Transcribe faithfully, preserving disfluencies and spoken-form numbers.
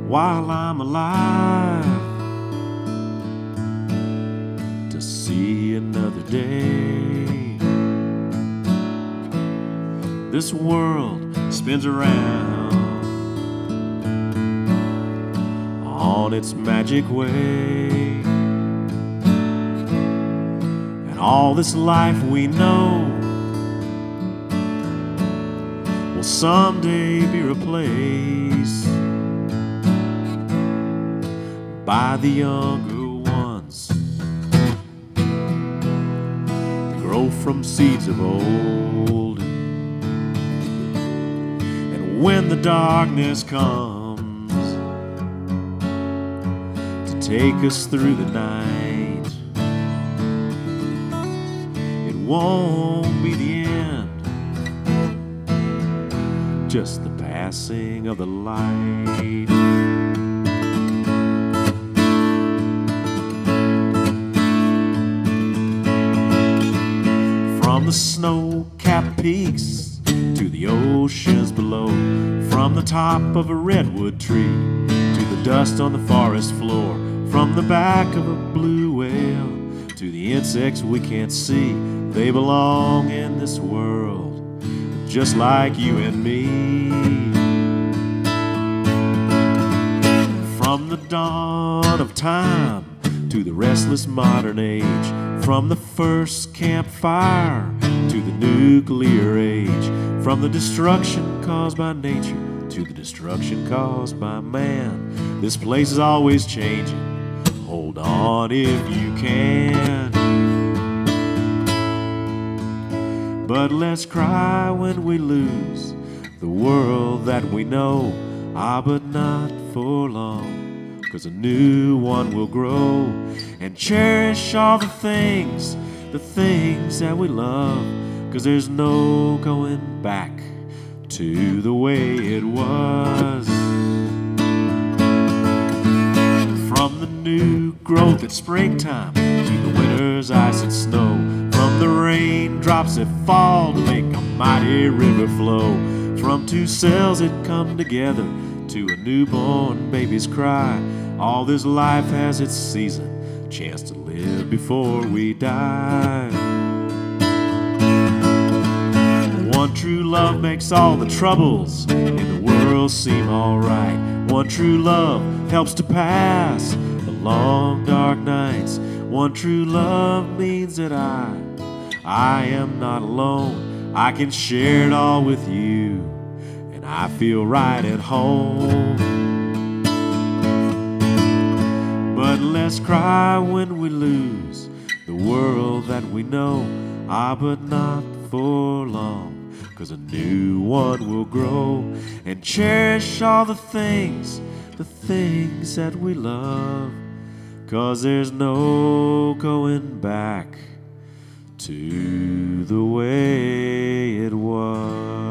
while I'm alive to see another day. This world spins around on its magic way, and all this life we know will someday be replaced by the younger ones that grow from seeds of old. And when the darkness comes to take us through the night, it won't be the end, just the passing of the light. From the snow-capped peaks to the oceans below, from the top of a redwood tree to the dust on the forest floor, from the back of a blue whale to the insects we can't see, they belong in this world just like you and me. From the dawn of time to the restless modern age, from the first campfire to the nuclear age, from the destruction caused by nature to the destruction caused by man, this place is always changing. Hold on if you can. But let's cry when we lose the world that we know. Ah, but not for long, 'cause a new one will grow. And cherish all the things, the things that we love, 'cause there's no going back to the way it was. From the new growth at springtime to the winter's ice and snow, from the raindrops that fall to make a mighty river flow, from two cells that come together to a newborn baby's cry, all this life has its season, chance to live before we die. One true love makes all the troubles in the world seem alright. One true love helps to pass the long dark nights. One true love means that I, I am not alone. I can share it all with you, and I feel right at home. But let's cry when we lose the world that we know. Ah, but not for long, 'cause a new one will grow. And cherish all the things, the things that we love, 'cause there's no going back to the way it was.